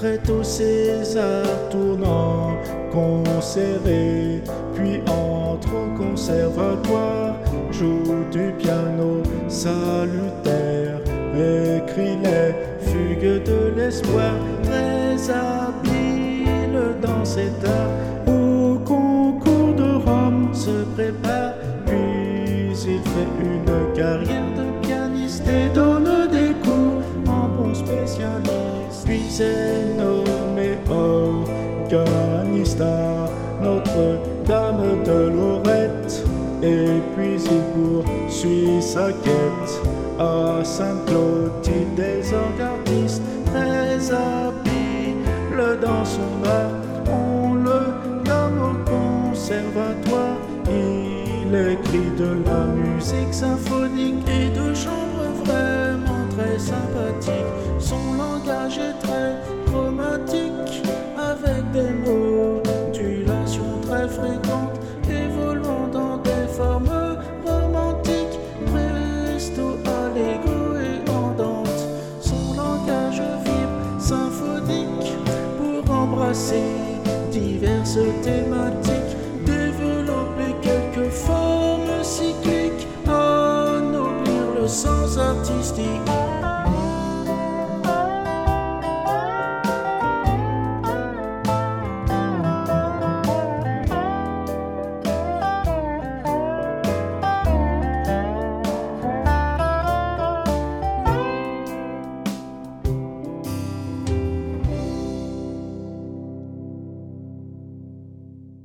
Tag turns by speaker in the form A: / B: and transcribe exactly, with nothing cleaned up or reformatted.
A: Très tôt César tournant, conservé, puis entre au conservatoire, joue du piano salutaire, écrit les fugues de l'espoir, très habile dans cet art. Au concours de Rome se prépare, puis il fait une carrière de pianiste et donne des cours en bon spécialiste. Puis est nommé organiste à Notre-Dame de Lorette, et puis il poursuit sa quête à Sainte-Clotilde des orgues, très habile dans son art. On le nomme au conservatoire, il écrit de la musique symphonique et de chambre vraiment très sympathique. Son langage est très chromatique, avec des modulations très fréquentes, évoluant dans des formes romantiques, presto, allegro et andante. Son langage vibre symphonique pour embrasser diverses thématiques.